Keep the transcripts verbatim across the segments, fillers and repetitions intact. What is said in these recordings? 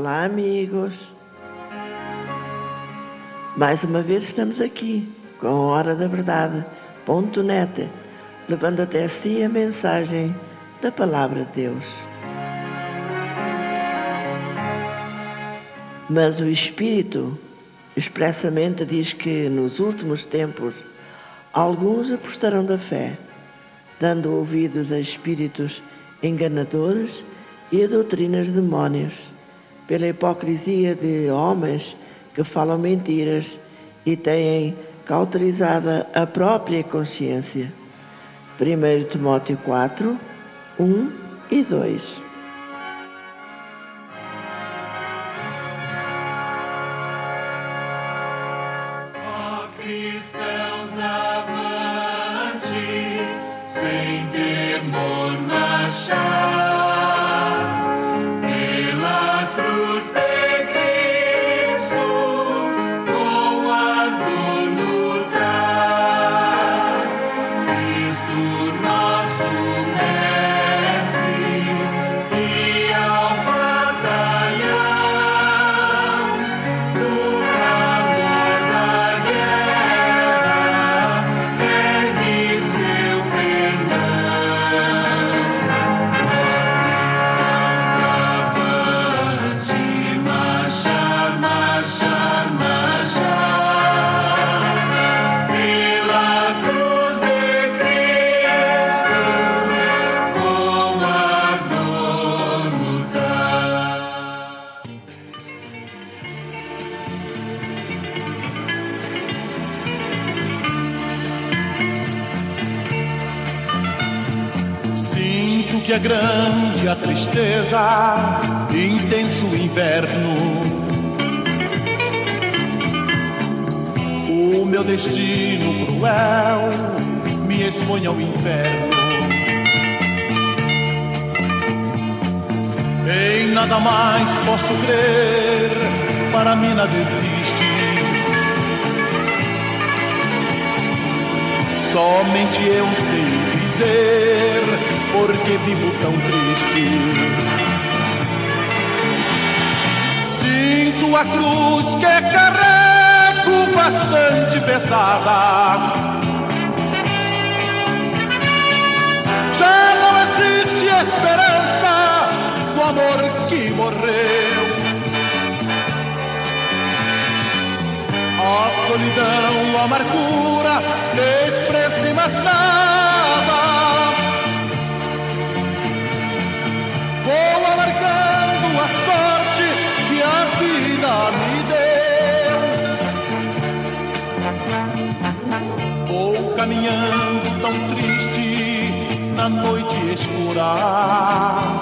Olá, amigos. Mais uma vez estamos aqui com a Hora da Verdade ponto net, levando até si a mensagem da Palavra de Deus. Mas o Espírito expressamente diz que nos últimos tempos alguns apostarão da fé, dando ouvidos a espíritos enganadores e a doutrinas de demónios, pela hipocrisia de homens que falam mentiras e têm cauterizada a própria consciência. primeiro Timóteo quatro, um e dois. Ó cristãos, avante, sem temor marchar. Que é grande a tristeza, intenso o inverno. O meu destino cruel me expõe ao inferno. Em nada mais posso crer, para mim nada existe. Somente eu sei dizer porque vivo tão triste. Sinto a cruz que carrego bastante pesada. Já não existe esperança do amor que morreu. A solidão, a amargura, despreze mais nada. Vou amargando a sorte que a vida me deu. Vou caminhando tão triste na noite escura.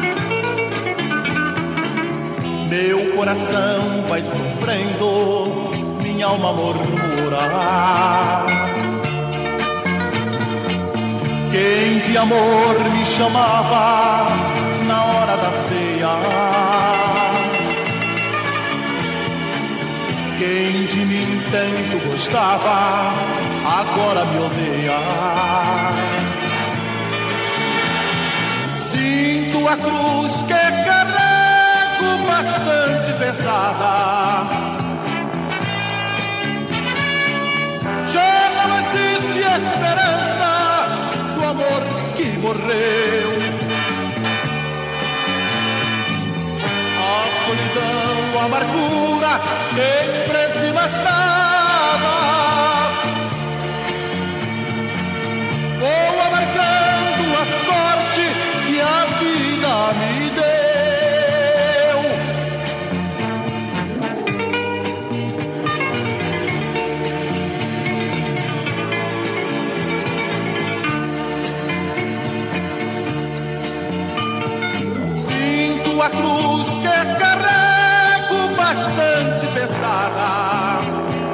Meu coração vai sofrendo, minha alma murmura. Quem de amor me chamava na hora da ceia, quem de mim tanto gostava, agora me odeia. Sinto a cruz que carrego bastante pesada. Já não existe esperança do amor que morreu. A solidão, a amargura, despreze mais nada. Vou amargando a sorte que a vida me deu. Sinto a cruz que carrego bastante pesada.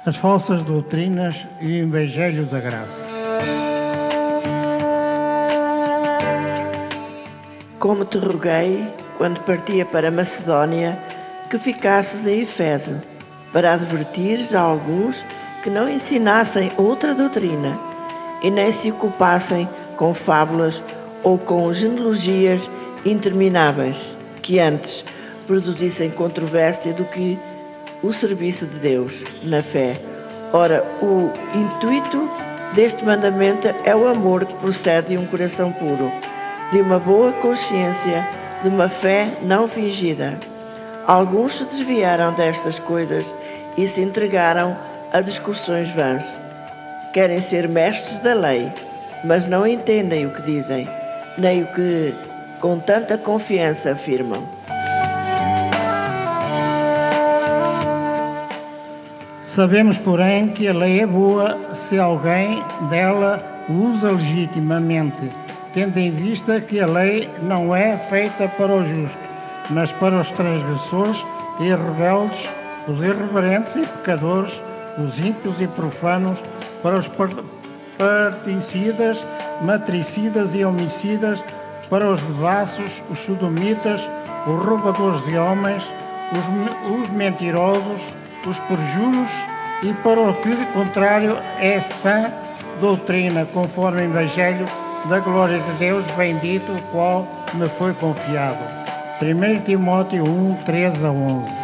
as falsas doutrinas e o evangelho da graça. Como te roguei, quando partia para Macedónia, que ficasses em Efeso, para advertires a alguns que não ensinassem outra doutrina, e nem se ocupassem com fábulas ou com genealogias intermináveis, que antes produzissem controvérsia do que o serviço de Deus na fé. Ora, o intuito deste mandamento é o amor que procede de um coração puro, de uma boa consciência, de uma fé não fingida. Alguns se desviaram destas coisas e se entregaram a discussões vãs. Querem ser mestres da lei, mas não entendem o que dizem, nem o que com tanta confiança afirmam. Sabemos, porém, que a lei é boa se alguém dela usa legitimamente, tendo em vista que a lei não é feita para o justo, mas para os transgressores e rebeldes, os irreverentes e pecadores, os ímpios e profanos, para os particidas, matricidas e homicidas, para os devassos, os sodomitas, os roubadores de homens, os, os mentirosos, os perjuros, e para o que, contrário, é sã doutrina, conforme o Evangelho da glória de Deus bendito, o qual me foi confiado. primeiro Timóteo um, três a onze.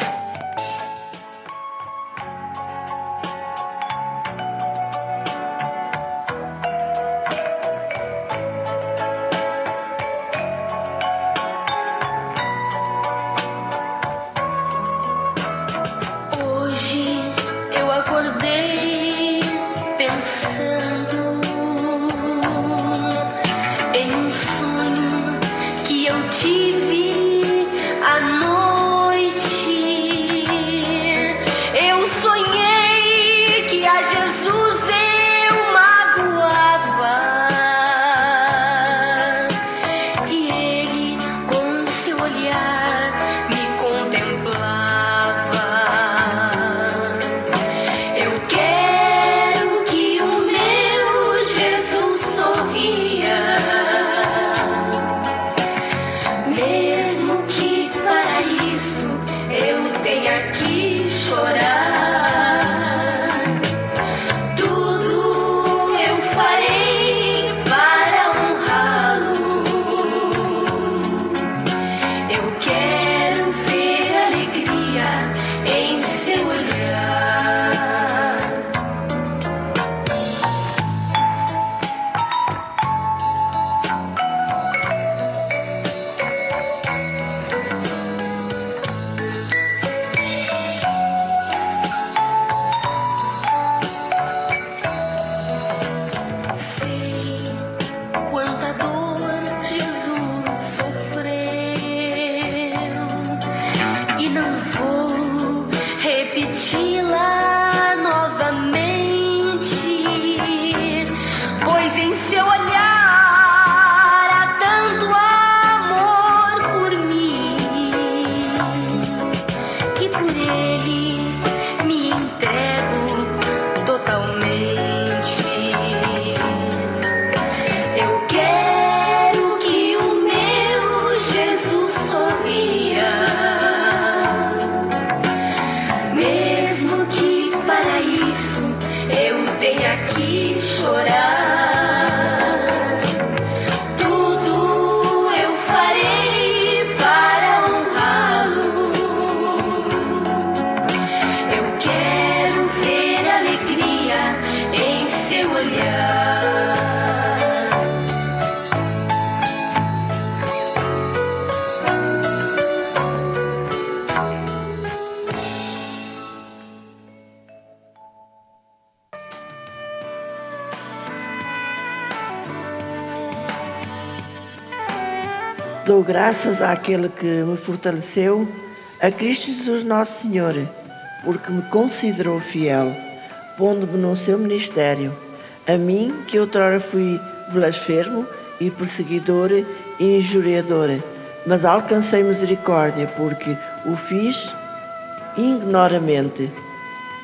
Dou graças àquele que me fortaleceu, a Cristo Jesus Nosso Senhor, porque me considerou fiel, pondo-me no seu ministério, a mim que outrora fui blasfemo e perseguidor e injuriador, mas alcancei misericórdia, porque o fiz ignoramente.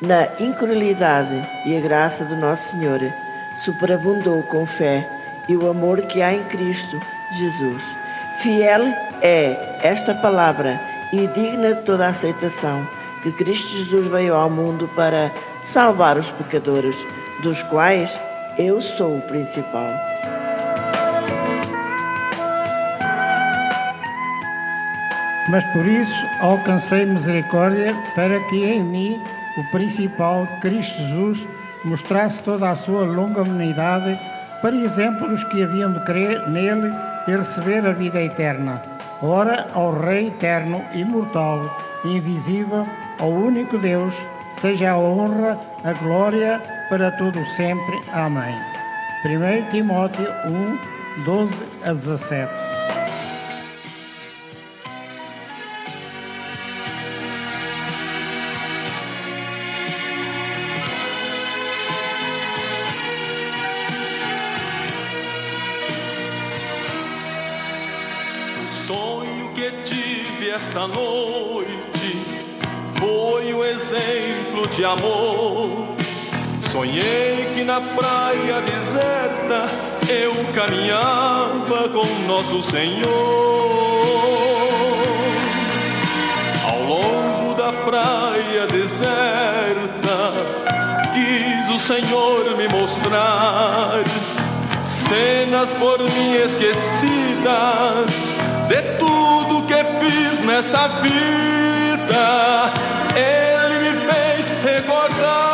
Na incredulidade e a graça do Nosso Senhor superabundou com fé e o amor que há em Cristo Jesus. Fiel é esta palavra e digna de toda a aceitação, que Cristo Jesus veio ao mundo para salvar os pecadores, dos quais eu sou o principal. Mas por isso alcancei misericórdia para que em mim, o principal, Cristo Jesus, mostrasse toda a sua longanimidade, para exemplo dos que haviam de crer nele e receber a vida eterna. Ora, ao Rei eterno, imortal, invisível, ao único Deus, seja a honra, a glória, para todo sempre. Amém. primeiro Timóteo um, doze a dezassete. Esta noite foi um exemplo de amor. Sonhei que na praia deserta eu caminhava com nosso Senhor. Ao longo da praia deserta quis o Senhor me mostrar cenas por mim esquecidas de tudo que fiz nesta vida. Ele me fez recordar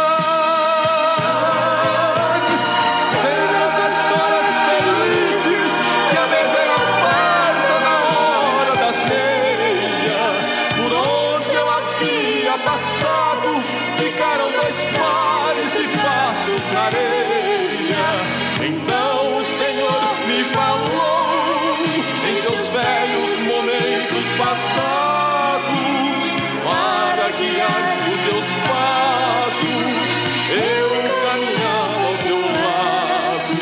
cenas das horas felizes que a beberam farta na hora da ceia. Por onde eu havia passado ficaram dois pares de passos na areia. Então o Senhor me falou velhos momentos passados para guiar os teus passos, eu caminhar ao teu lado.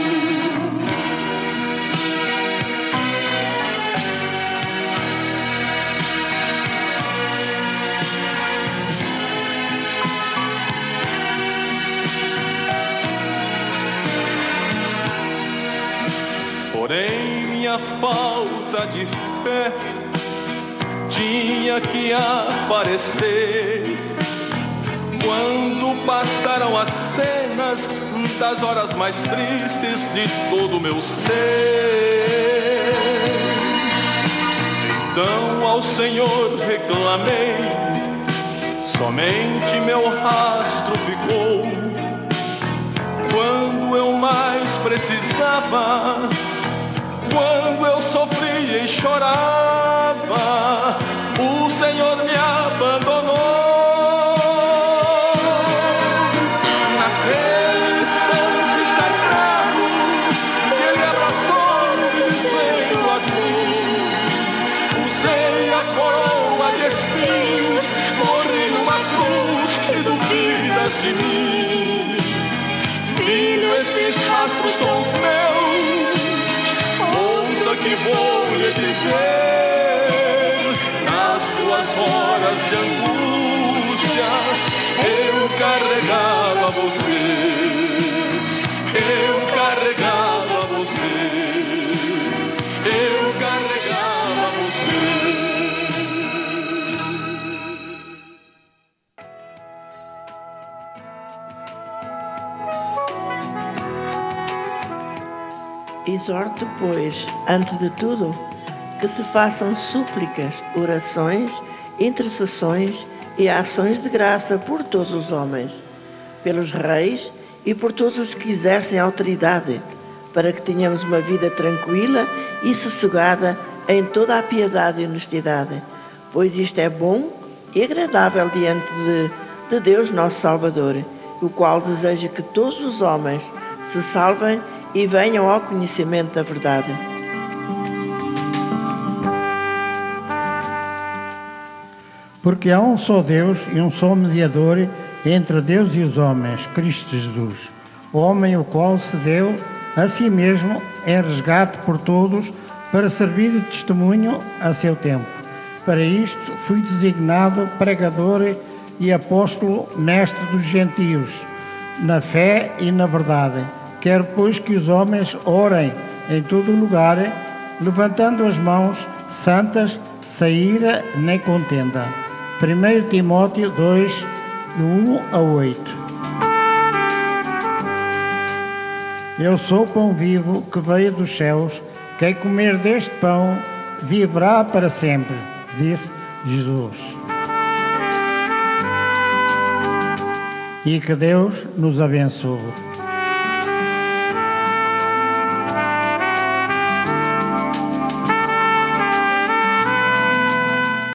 Porém, minha falta de fé tinha que aparecer quando passaram as cenas das horas mais tristes de todo o meu ser. Então ao Senhor reclamei, somente meu rastro ficou. Quando eu mais precisava, quando eu sofria e chorava, o Senhor me abandonou. Naquele instante sagrado, Ele abraçou-nos dizendo assim: usei a coroa de espinhos, morri numa cruz e duvidas de mim. Filho, esses rastros são os meus, que vou lhe dizer, nas suas horas de angústia, eu carregava você, eu carregava você, eu carregava você. Exorto, pois, antes de tudo, que se façam súplicas, orações, intercessões e ações de graça por todos os homens, pelos reis e por todos os que exercem autoridade, para que tenhamos uma vida tranquila e sossegada em toda a piedade e honestidade, pois isto é bom e agradável diante de, de Deus nosso Salvador, o qual deseja que todos os homens se salvem e venham ao conhecimento da verdade. Porque há um só Deus e um só mediador entre Deus e os homens, Cristo Jesus, o homem o qual se deu a si mesmo em resgate por todos, para servir de testemunho a seu tempo. Para isto fui designado pregador e apóstolo, mestre dos gentios, na fé e na verdade. Quero, pois, que os homens orem em todo lugar, levantando as mãos santas, sem ira nem contenda. primeiro Timóteo dois, do um a oito. Eu sou o pão vivo que veio dos céus. Quem comer deste pão viverá para sempre, disse Jesus. E que Deus nos abençoe.